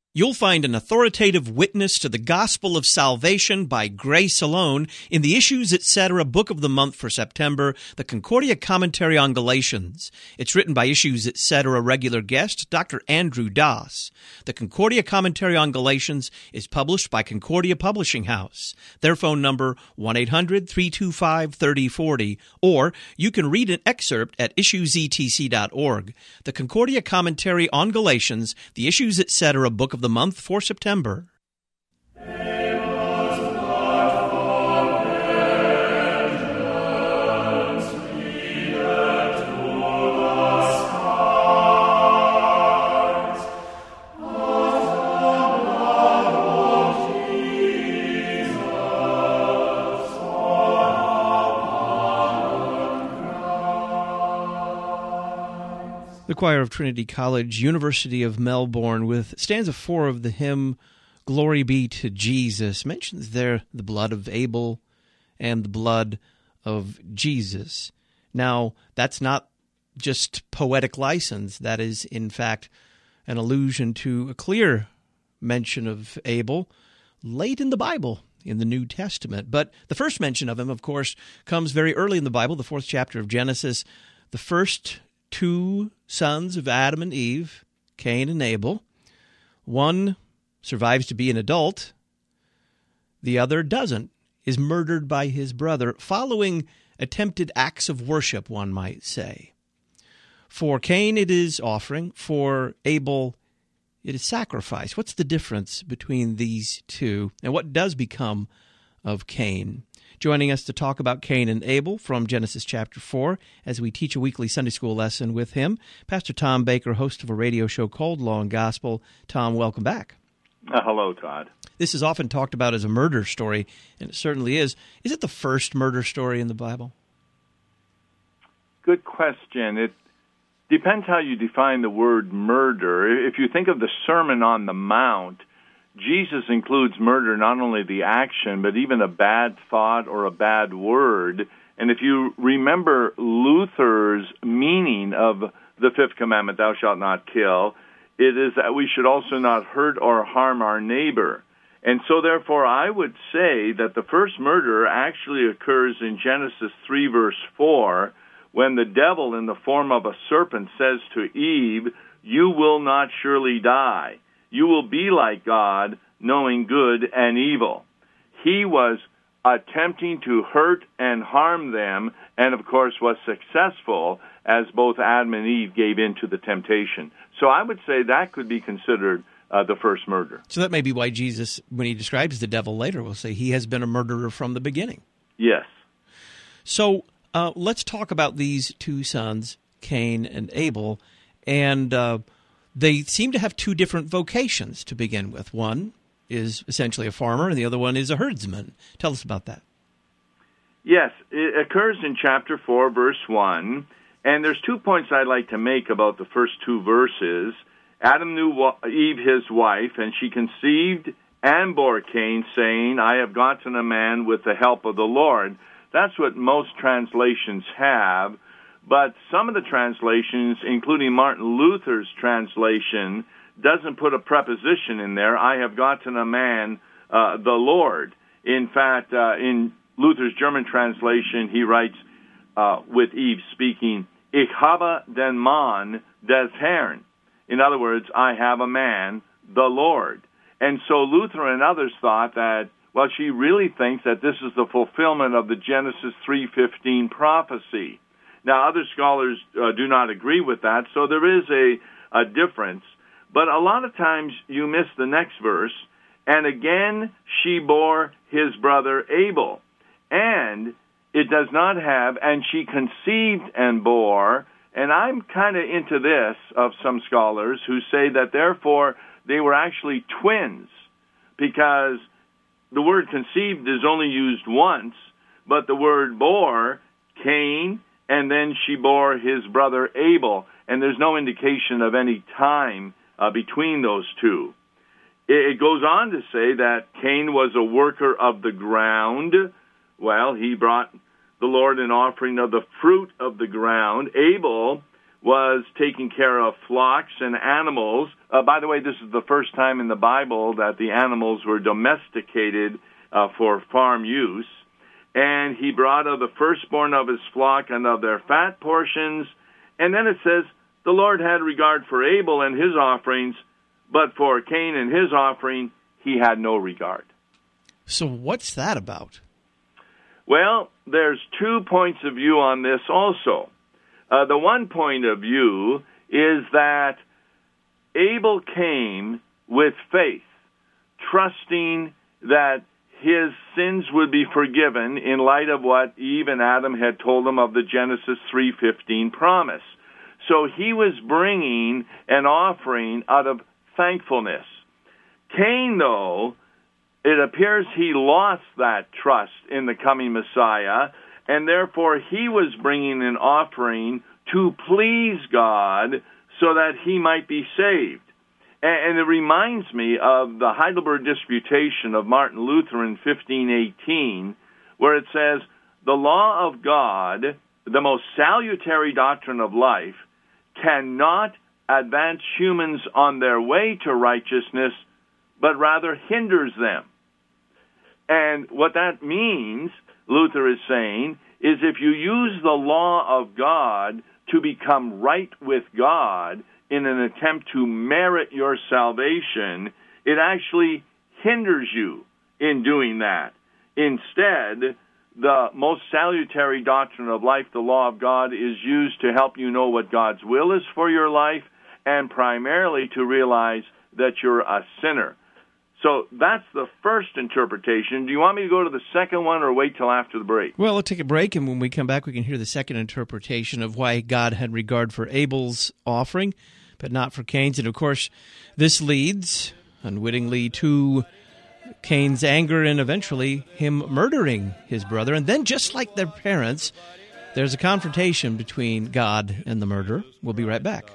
You'll find an authoritative witness to the gospel of salvation by grace alone in the Issues Etc. Book of the Month for September, the Concordia Commentary on Galatians. It's written by Issues Etc. regular guest, Dr. Andrew Doss. The Concordia Commentary on Galatians is published by Concordia Publishing House. Their phone number, 1-800-325-3040, or you can read an excerpt at issuesetc.org. The Concordia Commentary on Galatians, the Issues Etc. Book of the Month for September. The choir of Trinity College, University of Melbourne, with stanza 4 of the hymn, Glory Be to Jesus, mentions there the blood of Abel and the blood of Jesus. Now, that's not just poetic license. That is, in fact, an allusion to a clear mention of Abel late in the Bible, in the New Testament. But the first mention of him, of course, comes very early in the Bible, the 4th chapter of Genesis. The first two sons of Adam and Eve, Cain and Abel. One survives to be an adult. The other doesn't, is murdered by his brother, following attempted acts of worship, one might say. For Cain, it is offering. For Abel, it is sacrifice. What's the difference between these two? And what does become of Cain? Joining us to talk about Cain and Abel from Genesis chapter 4 as we teach a weekly Sunday school lesson with him, Pastor Tom Baker, host of a radio show called Law and Gospel. Tom, welcome back. Hello, Todd. This is often talked about as a murder story, and it certainly is. Is it the first murder story in the Bible? Good question. It depends how you define the word murder. If you think of the Sermon on the Mount, Jesus includes murder, not only the action, but even a bad thought or a bad word. And if you remember Luther's meaning of the fifth commandment, thou shalt not kill, it is that we should also not hurt or harm our neighbor. And so therefore I would say that the first murder actually occurs in Genesis 3 verse 4, when the devil in the form of a serpent says to Eve, "You will not surely die. You will be like God, knowing good and evil." He was attempting to hurt and harm them, and of course was successful as both Adam and Eve gave in to the temptation. So I would say that could be considered the first murder. So that may be why Jesus, when he describes the devil later, will say he has been a murderer from the beginning. Yes. So let's talk about these two sons, Cain and Abel, and they seem to have two different vocations to begin with. One is essentially a farmer, and the other one is a herdsman. Tell us about that. Yes, it occurs in chapter 4, verse 1, and there's 2 points I'd like to make about the first two verses. Adam knew Eve his wife, and she conceived and bore Cain, saying, "I have gotten a man with the help of the Lord." That's what most translations have. But some of the translations, including Martin Luther's translation, doesn't put a preposition in there. I have gotten a man, the Lord. In fact, in Luther's German translation, he writes, with Eve speaking, Ich habe den Mann des Herrn. In other words, I have a man, the Lord. And so Luther and others thought that, well, she really thinks that this is the fulfillment of the Genesis 3:15 prophecy. Now, other scholars do not agree with that, so there is a difference. But a lot of times you miss the next verse, and again she bore his brother Abel. And it does not have, and she conceived and bore, and I'm kind of into this of some scholars who say that therefore they were actually twins, because the word conceived is only used once, but the word bore, Cain, and then she bore his brother Abel, and there's no indication of any time between those two. It goes on to say that Cain was a worker of the ground. Well, he brought the Lord an offering of the fruit of the ground. Abel was taking care of flocks and animals. By the way, this is the first time in the Bible that the animals were domesticated for farm use. And he brought of the firstborn of his flock and of their fat portions. And then it says, the Lord had regard for Abel and his offerings, but for Cain and his offering, he had no regard. So what's that about? Well, there's 2 points of view on this also. The one point of view is that Abel came with faith, trusting that his sins would be forgiven in light of what Eve and Adam had told him of the Genesis 3:15 promise. So he was bringing an offering out of thankfulness. Cain, though, it appears he lost that trust in the coming Messiah, and therefore he was bringing an offering to please God so that he might be saved. And it reminds me of the Heidelberg Disputation of Martin Luther in 1518, where it says, the law of God, the most salutary doctrine of life, cannot advance humans on their way to righteousness, but rather hinders them. And what that means, Luther is saying, is if you use the law of God to become right with God in an attempt to merit your salvation, it actually hinders you in doing that. Instead, the most salutary doctrine of life, the law of God, is used to help you know what God's will is for your life, and primarily to realize that you're a sinner. So that's the first interpretation. Do you want me to go to the second one or wait till after the break? Well, we'll take a break, and when we come back, we can hear the second interpretation of why God had regard for Abel's offering, but not for Cain's. And, of course, this leads unwittingly to Cain's anger and eventually him murdering his brother. And then, just like their parents, there's a confrontation between God and the murderer. We'll be right back.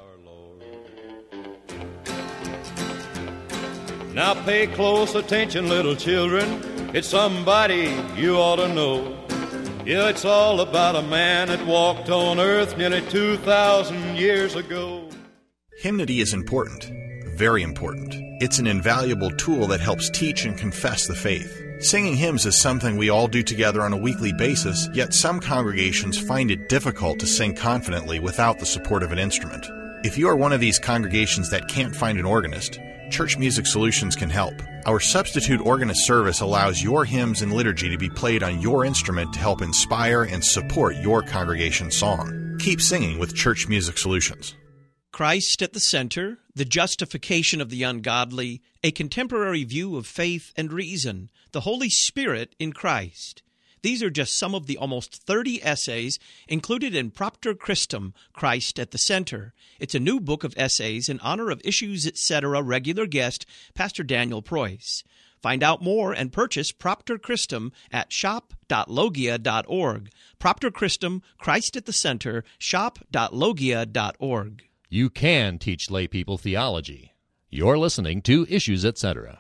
Now pay close attention, little children. It's somebody you ought to know. Yeah, it's all about a man that walked on earth nearly 2,000 years ago. Hymnody is important, very important. It's an invaluable tool that helps teach and confess the faith. Singing hymns is something we all do together on a weekly basis, yet some congregations find it difficult to sing confidently without the support of an instrument. If you are one of these congregations that can't find an organist, Church Music Solutions can help. Our substitute organist service allows your hymns and liturgy to be played on your instrument to help inspire and support your congregation's song. Keep singing with Church Music Solutions. Christ at the center, the justification of the ungodly, a contemporary view of faith and reason, the Holy Spirit in Christ. These are just some of the almost 30 essays included in Propter Christum, Christ at the Center. It's a new book of essays in honor of Issues Etc. regular guest, Pastor Daniel Preuss. Find out more and purchase Propter Christum at shop.logia.org. Propter Christum, Christ at the Center, shop.logia.org. You can teach lay people theology. You're listening to Issues Etc.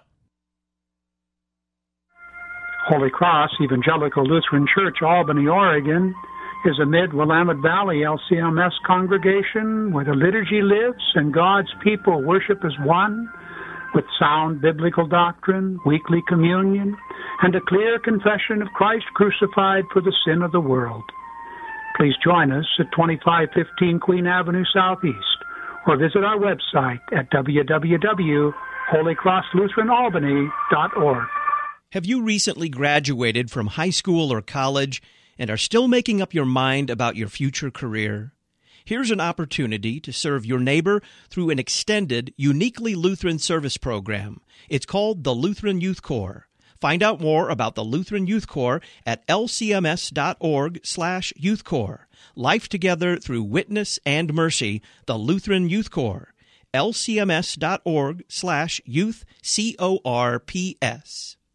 Holy Cross Evangelical Lutheran Church, Albany, Oregon, is a mid-Willamette Valley LCMS congregation where the liturgy lives and God's people worship as one, with sound biblical doctrine, weekly communion, and a clear confession of Christ crucified for the sin of the world. Please join us at 2515 Queen Avenue Southeast, or visit our website at www.holycrosslutheranalbany.org. Have you recently graduated from high school or college and are still making up your mind about your future career? Here's an opportunity to serve your neighbor through an extended, uniquely Lutheran service program. It's called the Lutheran Youth Corps. Find out more about the Lutheran Youth Corps at lcms.org/Youth Corps. Life together through witness and mercy, the Lutheran Youth Corps. lcms.org/Youth CORPS.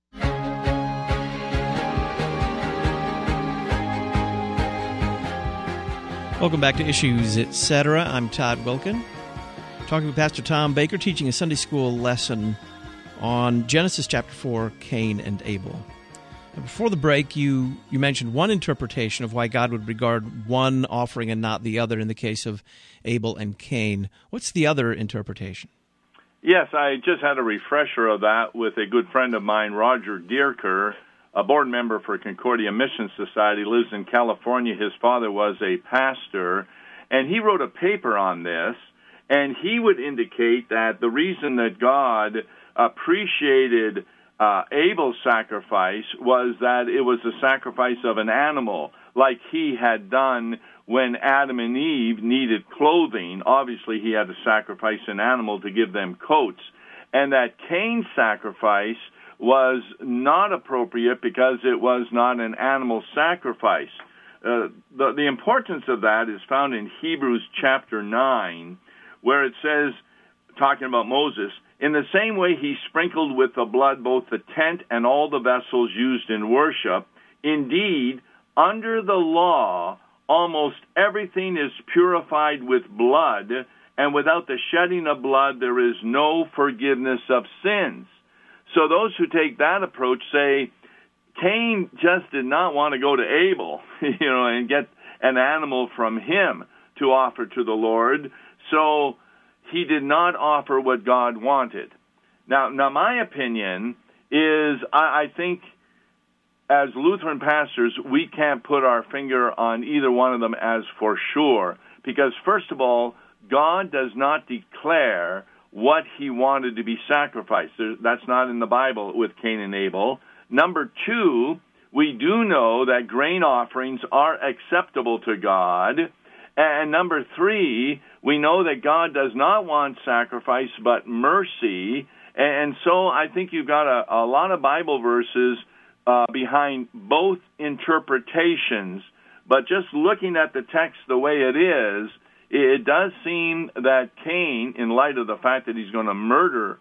Welcome back to Issues Etc. I'm Todd Wilkin, talking with Pastor Tom Baker, teaching a Sunday school lesson on Genesis chapter 4, Cain and Abel. Before the break, you mentioned one interpretation of why God would regard one offering and not the other in the case of Abel and Cain. What's the other interpretation? Yes, I just had a refresher of that with a good friend of mine, Roger Dierker, a board member for Concordia Mission Society, lives in California. His father was a pastor, and he wrote a paper on this, and he would indicate that the reason that God appreciated Abel's sacrifice was that it was a sacrifice of an animal, like he had done when Adam and Eve needed clothing. Obviously, he had to sacrifice an animal to give them coats. And that Cain's sacrifice was not appropriate because it was not an animal sacrifice. The importance of that is found in Hebrews chapter 9, where it says, talking about Moses, in the same way he sprinkled with the blood both the tent and all the vessels used in worship. Indeed, under the law, almost everything is purified with blood, and without the shedding of blood, there is no forgiveness of sins. So those who take that approach say, Cain just did not want to go to Abel, and get an animal from him to offer to the Lord. So he did not offer what God wanted. Now my opinion is, I think as Lutheran pastors, we can't put our finger on either one of them as for sure, because first of all, God does not declare what he wanted to be sacrificed. That's not in the Bible with Cain and Abel. Number two, we do know that grain offerings are acceptable to God. And number three, we know that God does not want sacrifice but mercy. And so I think you've got a lot of Bible verses behind both interpretations. But just looking at the text the way it is, it does seem that Cain, in light of the fact that he's going to murder,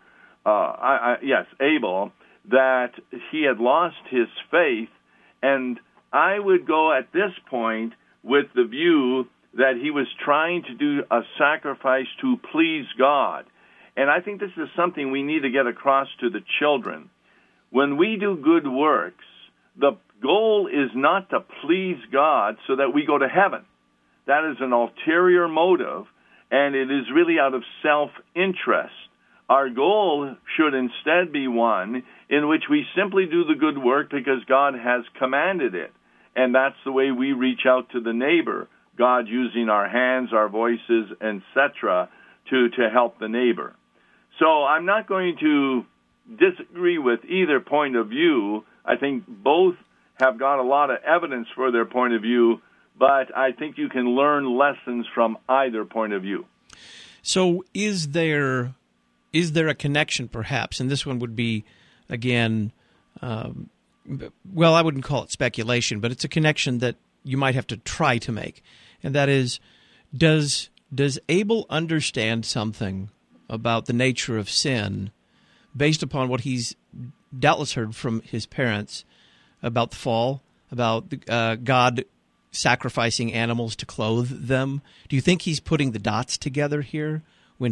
Abel, that he had lost his faith. And I would go at this point with the view that he was trying to do a sacrifice to please God. And I think this is something we need to get across to the children. When we do good works, the goal is not to please God so that we go to heaven. That is an ulterior motive, and it is really out of self-interest. Our goal should instead be one in which we simply do the good work because God has commanded it. And that's the way we reach out to the neighbor, God using our hands, our voices, etc., to help the neighbor. So I'm not going to disagree with either point of view. I think both have got a lot of evidence for their point of view, but I think you can learn lessons from either point of view. So is there a connection, perhaps, and this one would be, again, I wouldn't call it speculation, but it's a connection that you might have to try to make, and that is, does Abel understand something about the nature of sin based upon what he's doubtless heard from his parents about the fall, about God sacrificing animals to clothe them? Do you think he's putting the dots together here when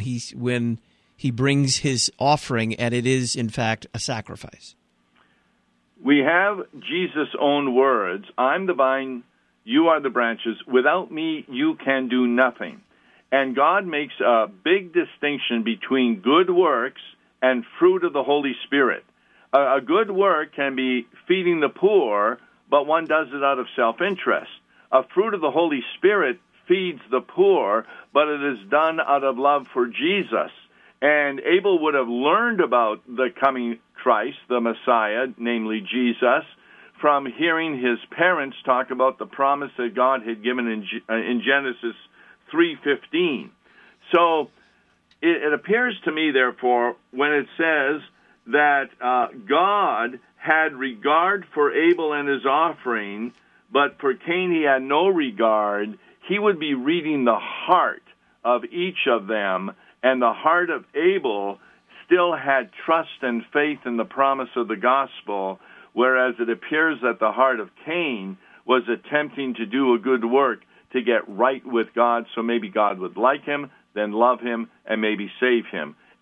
he brings his offering and it is, in fact, a sacrifice? We have Jesus' own words, I'm the vine, you are the branches. Without me, you can do nothing. And God makes a big distinction between good works and fruit of the Holy Spirit. A good work can be feeding the poor, but one does it out of self-interest. A fruit of the Holy Spirit feeds the poor, but it is done out of love for Jesus. And Abel would have learned about the coming Christ, the Messiah, namely Jesus, from hearing his parents talk about the promise that God had given in Genesis 3:15. So it appears to me, therefore, when it says that God had regard for Abel and his offering, but for Cain he had no regard, he would be reading the heart of each of them, and the heart of Abel still had trust and faith in the promise of the gospel, whereas it appears that the heart of Cain was attempting to do a good work to get right with God, so maybe God would like him, then love him, and maybe save him.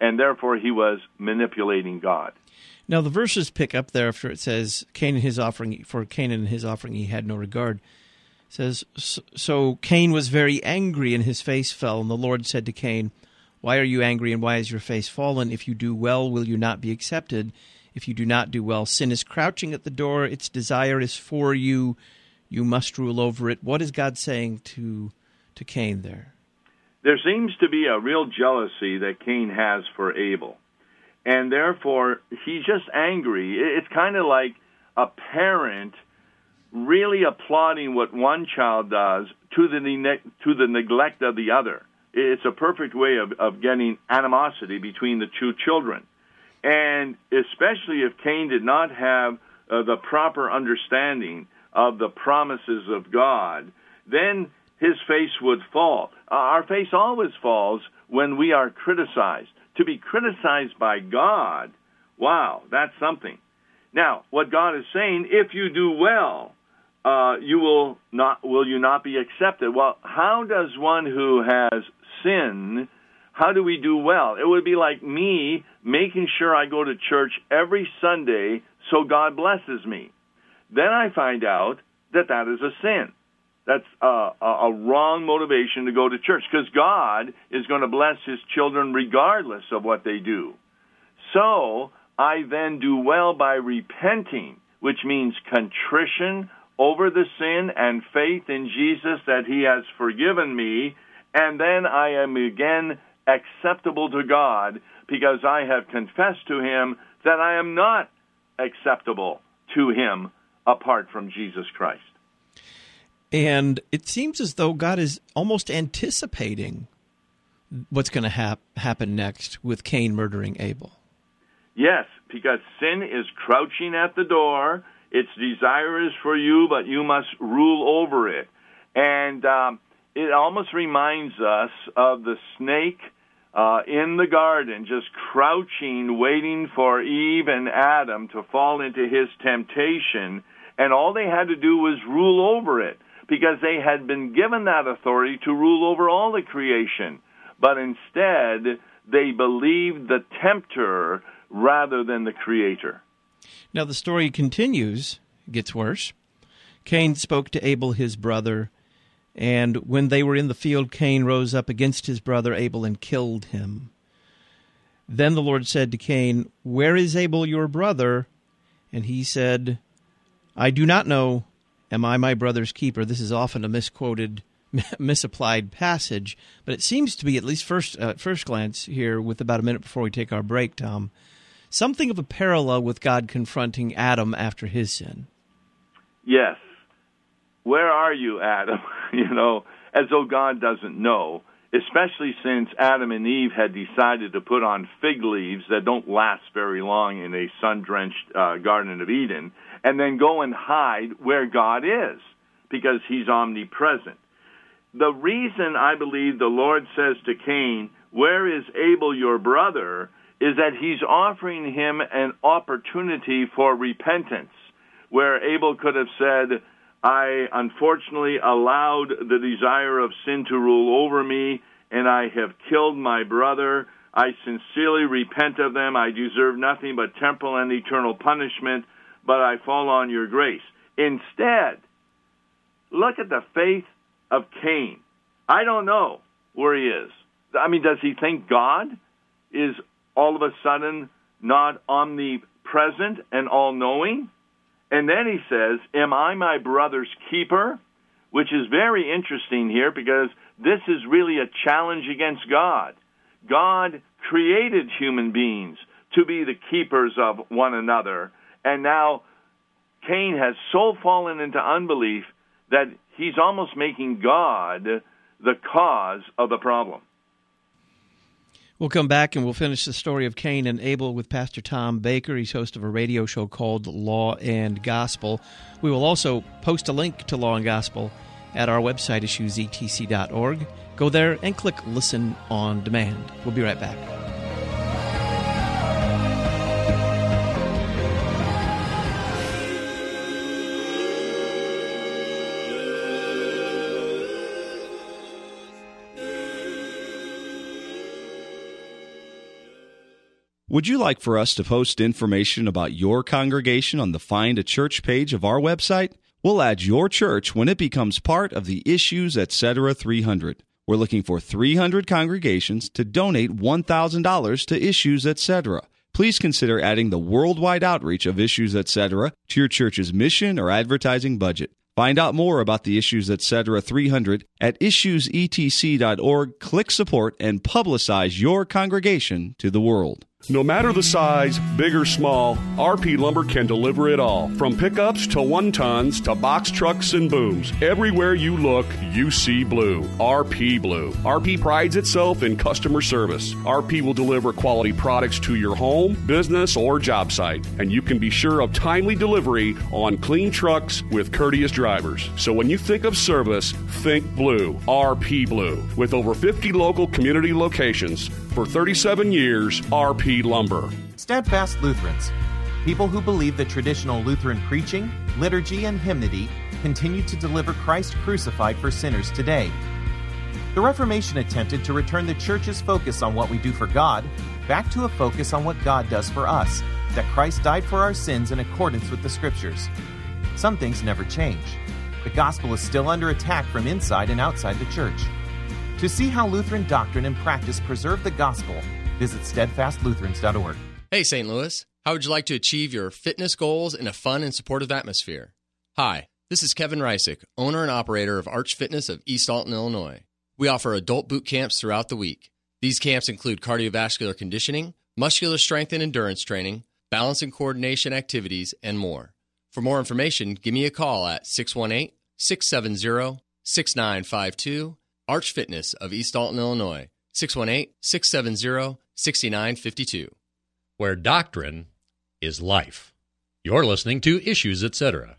and therefore he was manipulating God. Now the verses pick up there after it says, Cain and his offering, for Cain and his offering he had no regard. It says, so Cain was very angry, and his face fell, and the Lord said to Cain, why are you angry, and why is your face fallen? If you do well, will you not be accepted? If you do not do well, sin is crouching at the door, its desire is for you, you must rule over it. What is God saying to Cain there? There seems to be a real jealousy that Cain has for Abel. And therefore, he's just angry. It's kind of like a parent really applauding what one child does to the neglect of the other. It's a perfect way of getting animosity between the two children. And especially if Cain did not have the proper understanding of the promises of God, then his face would fall. Our face always falls when we are criticized. To be criticized by God, wow, that's something. Now, what God is saying, if you do well, will you not be accepted? Well, how does one who has sin, how do we do well? It would be like me making sure I go to church every Sunday so God blesses me. Then I find out that is a sin. That's a wrong motivation to go to church, because God is going to bless his children regardless of what they do. So I then do well by repenting, which means contrition over the sin and faith in Jesus that he has forgiven me, and then I am again acceptable to God because I have confessed to him that I am not acceptable to him apart from Jesus Christ. And it seems as though God is almost anticipating what's going to happen next with Cain murdering Abel. Yes, because sin is crouching at the door. Its desire is for you, but you must rule over it. And it almost reminds us of the snake in the garden, just crouching, waiting for Eve and Adam to fall into his temptation. And all they had to do was rule over it, because they had been given that authority to rule over all the creation. But instead, they believed the tempter rather than the creator. Now the story continues, gets worse. Cain spoke to Abel his brother, and when they were in the field, Cain rose up against his brother Abel and killed him. Then the Lord said to Cain, where is Abel your brother? And he said, I do not know. Am I my brother's keeper? This is often a misquoted, misapplied passage, but it seems to be, at least first glance here, with about a minute before we take our break, Tom, something of a parallel with God confronting Adam after his sin. Yes. Where are you, Adam? As though God doesn't know, especially since Adam and Eve had decided to put on fig leaves that don't last very long in a sun-drenched Garden of Eden, and then go and hide where God is, because he's omnipresent. The reason I believe the Lord says to Cain, where is Abel your brother, is that he's offering him an opportunity for repentance, where Abel could have said, I unfortunately allowed the desire of sin to rule over me, and I have killed my brother. I sincerely repent of them. I deserve nothing but temporal and eternal punishment, but I fall on your grace. Instead, look at the faith of Cain. I don't know where he is. I mean, does he think God is all of a sudden not omnipresent and all-knowing? And then he says, am I my brother's keeper? Which is very interesting here, because this is really a challenge against God. God created human beings to be the keepers of one another. And now Cain has so fallen into unbelief that he's almost making God the cause of the problem. We'll come back and we'll finish the story of Cain and Abel with Pastor Tom Baker. He's host of a radio show called Law and Gospel. We will also post a link to Law and Gospel at our website, issuesetc.org. Go there and click Listen on Demand. We'll be right back. Would you like for us to post information about your congregation on the Find a Church page of our website? We'll add your church when it becomes part of the Issues Etc. 300. We're looking for 300 congregations to donate $1,000 to Issues Etc. Please consider adding the worldwide outreach of Issues Etc. to your church's mission or advertising budget. Find out more about the Issues Etc. 300 at issuesetc.org. Click support and publicize your congregation to the world. No matter the size, big or small, RP Lumber can deliver it all. From pickups to 1-tons to box trucks and booms. Everywhere you look, you see blue. RP Blue. RP prides itself in customer service. RP will deliver quality products to your home, business, or job site. And you can be sure of timely delivery on clean trucks with courteous drivers. So when you think of service, think blue. RP Blue. With over 50 local community locations for 37 years, RP Lumber. Steadfast Lutherans, people who believe that traditional Lutheran preaching, liturgy, and hymnody continue to deliver Christ crucified for sinners today. The Reformation attempted to return the Church's focus on what we do for God back to a focus on what God does for us, that Christ died for our sins in accordance with the Scriptures. Some things never change. The gospel is still under attack from inside and outside the Church. To see how Lutheran doctrine and practice preserve the gospel, visit steadfastlutherans.org. Hey, St. Louis. How would you like to achieve your fitness goals in a fun and supportive atmosphere? Hi, this is Kevin Reisick, owner and operator of Arch Fitness of East Alton, Illinois. We offer adult boot camps throughout the week. These camps include cardiovascular conditioning, muscular strength and endurance training, balance and coordination activities, and more. For more information, give me a call at 618-670-6952, Arch Fitness of East Alton, Illinois, 618-670-6952. Where doctrine is life. You're listening to Issues Etc.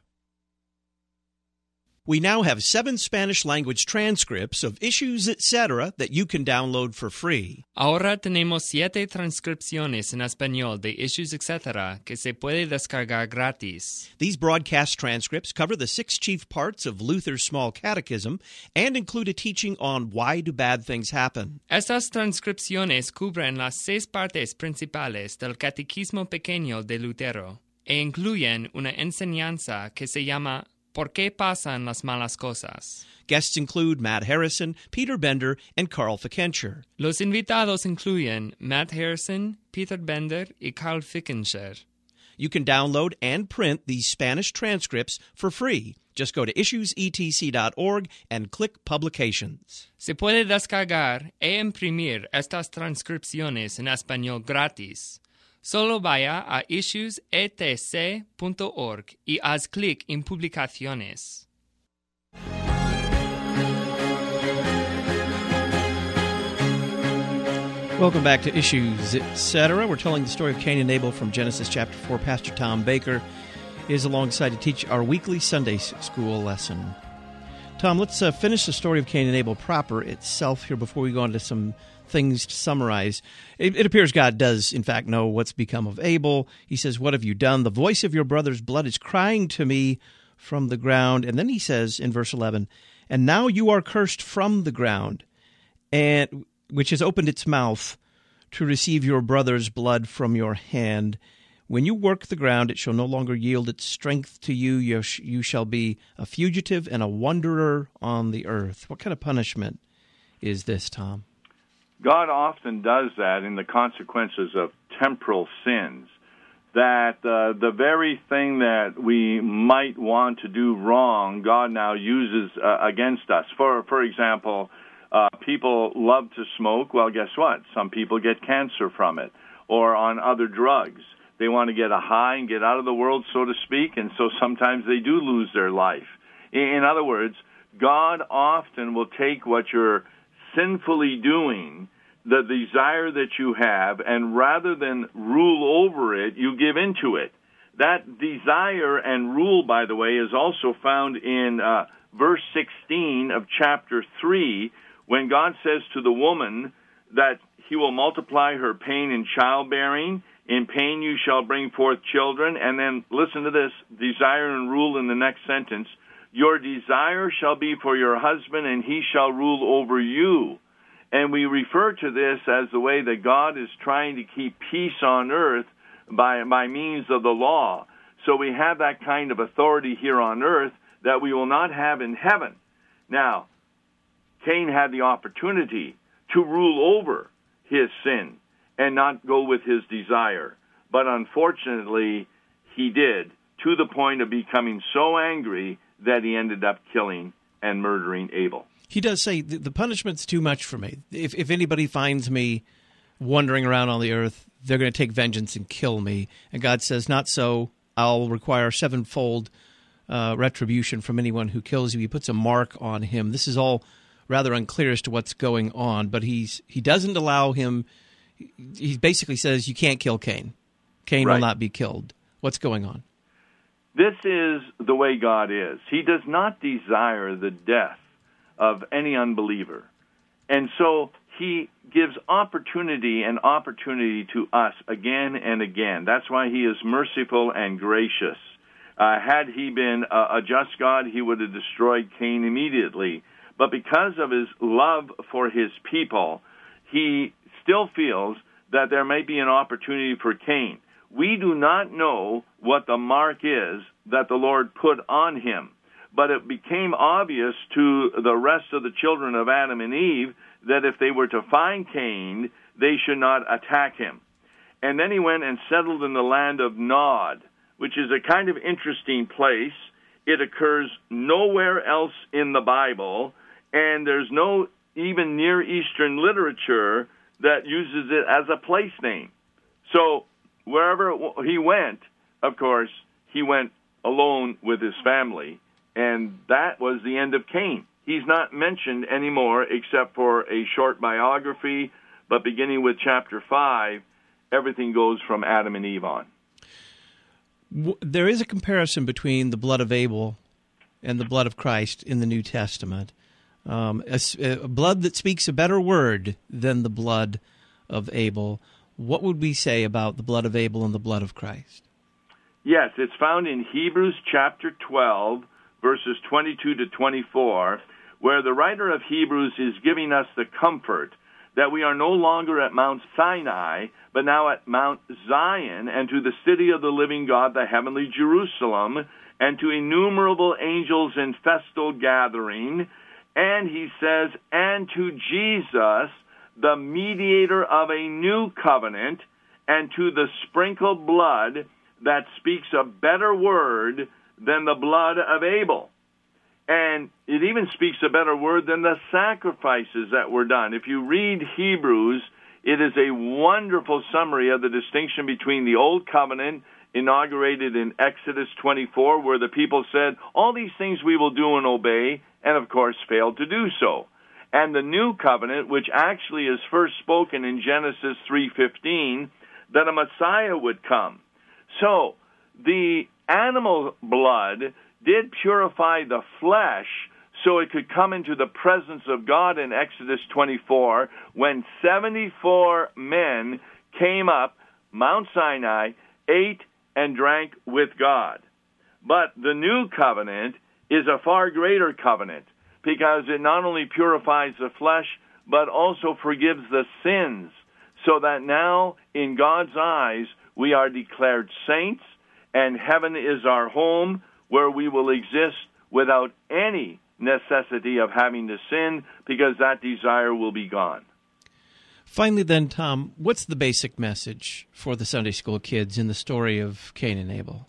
We now have 7 Spanish-language transcripts of Issues Etc. that you can download for free. Ahora tenemos 7 transcripciones en español de Issues Etc. que se puede descargar gratis. These broadcast transcripts cover the 6 chief parts of Luther's Small Catechism and include a teaching on why do bad things happen. Estas transcripciones cubren las 6 partes principales del Catequismo Pequeño de Lutero e incluyen una enseñanza que se llama ¿Por qué pasan las malas cosas? Guests include Matt Harrison, Peter Bender, and Carl Fickenshire. Los invitados incluyen Matt Harrison, Peter Bender, y Carl Fickenshire. You can download and print these Spanish transcripts for free. Just go to issuesetc.org and click Publications. Se puede descargar e imprimir estas transcripciones en español gratis. Solo vaya a issuesetc.org y haz clic en Publicaciones. Welcome back to Issues Etc. We're telling the story of Cain and Abel from Genesis chapter 4. Pastor Tom Baker is alongside to teach our weekly Sunday school lesson. Tom, let's finish the story of Cain and Abel proper itself here before we go on to some things to summarize. It appears God does, in fact, know what's become of Abel. He says, "What have you done? The voice of your brother's blood is crying to me from the ground." And then he says in verse 11, "And now you are cursed from the ground, and which has opened its mouth to receive your brother's blood from your hand. When you work the ground, it shall no longer yield its strength to you. You shall be a fugitive and a wanderer on the earth." What kind of punishment is this, Tom? God often does that in the consequences of temporal sins, that the very thing that we might want to do wrong, God now uses against us. For example, people love to smoke. Well, guess what? Some people get cancer from it, or on other drugs. They want to get a high and get out of the world, so to speak, and so sometimes they do lose their life. In other words, God often will take what you're sinfully doing, the desire that you have, and rather than rule over it, you give into it. That desire and rule, by the way, is also found in verse 16 of chapter 3, when God says to the woman that he will multiply her pain in childbearing. In pain you shall bring forth children. And then, listen to this, desire and rule in the next sentence. Your desire shall be for your husband, and he shall rule over you. And we refer to this as the way that God is trying to keep peace on earth by means of the law. So we have that kind of authority here on earth that we will not have in heaven. Now, Cain had the opportunity to rule over his sin and not go with his desire. But unfortunately, he did, to the point of becoming so angry that he ended up killing and murdering Abel. He does say, the punishment's too much for me. If anybody finds me wandering around on the earth, they're going to take vengeance and kill me. And God says, not so. I'll require sevenfold retribution from anyone who kills you. He puts a mark on him. This is all rather unclear as to what's going on, but he doesn't allow him. He basically says, you can't kill Cain. Cain will not be killed. What's going on? This is the way God is. He does not desire the death of any unbeliever. And so he gives opportunity to us again and again. That's why he is merciful and gracious. Had he been a just God, he would have destroyed Cain immediately. But because of his love for his people, he still feels that there may be an opportunity for Cain. We do not know what the mark is that the Lord put on him, but it became obvious to the rest of the children of Adam and Eve that if they were to find Cain, they should not attack him. And then he went and settled in the land of Nod, which is a kind of interesting place. It occurs nowhere else in the Bible, and there's no even Near Eastern literature that uses it as a place name. So wherever he went, of course, he went alone with his family, and that was the end of Cain. He's not mentioned anymore except for a short biography, but beginning with chapter 5, everything goes from Adam and Eve on. There is a comparison between the blood of Abel and the blood of Christ in the New Testament. A blood that speaks a better word than the blood of Abel. What would we say about the blood of Abel and the blood of Christ? Yes, it's found in Hebrews chapter 12, verses 22 to 24, where the writer of Hebrews is giving us the comfort that we are no longer at Mount Sinai, but now at Mount Zion, and to the city of the living God, the heavenly Jerusalem, and to innumerable angels in festal gathering. And he says, and to Jesus, the mediator of a new covenant, and to the sprinkled blood that speaks a better word than the blood of Abel. And it even speaks a better word than the sacrifices that were done. If you read Hebrews, it is a wonderful summary of the distinction between the Old Covenant, inaugurated in Exodus 24, where the people said, all these things we will do and obey, and of course failed to do so. And the New Covenant, which actually is first spoken in Genesis 3:15, that a Messiah would come. So, the animal blood did purify the flesh so it could come into the presence of God in Exodus 24 when 74 men came up Mount Sinai, ate and drank with God. But the new covenant is a far greater covenant because it not only purifies the flesh but also forgives the sins, so that now in God's eyes we are declared saints and heaven is our home where we will exist without any necessity of having to sin because that desire will be gone. Finally then, Tom, what's the basic message for the Sunday school kids in the story of Cain and Abel?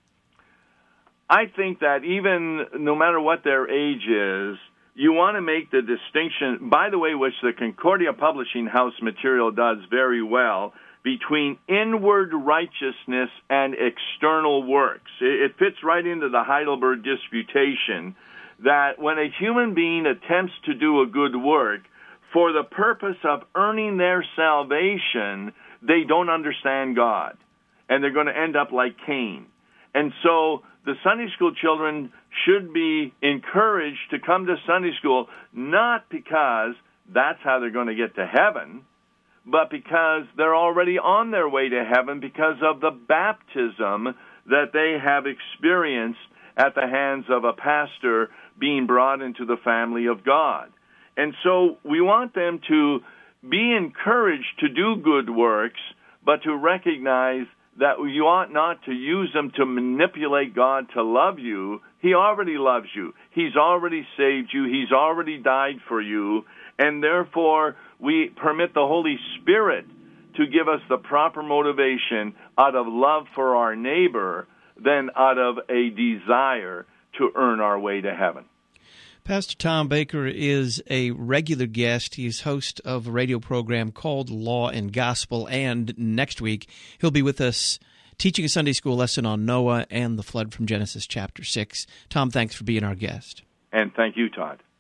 I think that even no matter what their age is, you want to make the distinction, by the way, which the Concordia Publishing House material does very well, between inward righteousness and external works. It fits right into the Heidelberg Disputation that when a human being attempts to do a good work for the purpose of earning their salvation, they don't understand God, and they're going to end up like Cain. And so the Sunday school children should be encouraged to come to Sunday school, not because that's how they're going to get to heaven, but because they're already on their way to heaven because of the baptism that they have experienced at the hands of a pastor being brought into the family of God. And so we want them to be encouraged to do good works, but to recognize that you ought not to use them to manipulate God to love you. He already loves you. He's already saved you. He's already died for you. And therefore, we permit the Holy Spirit to give us the proper motivation out of love for our neighbor than out of a desire to earn our way to heaven. Pastor Tom Baker is a regular guest. He's host of a radio program called Law and Gospel, and next week he'll be with us teaching a Sunday school lesson on Noah and the flood from Genesis chapter 6. Tom, thanks for being our guest. And thank you, Todd.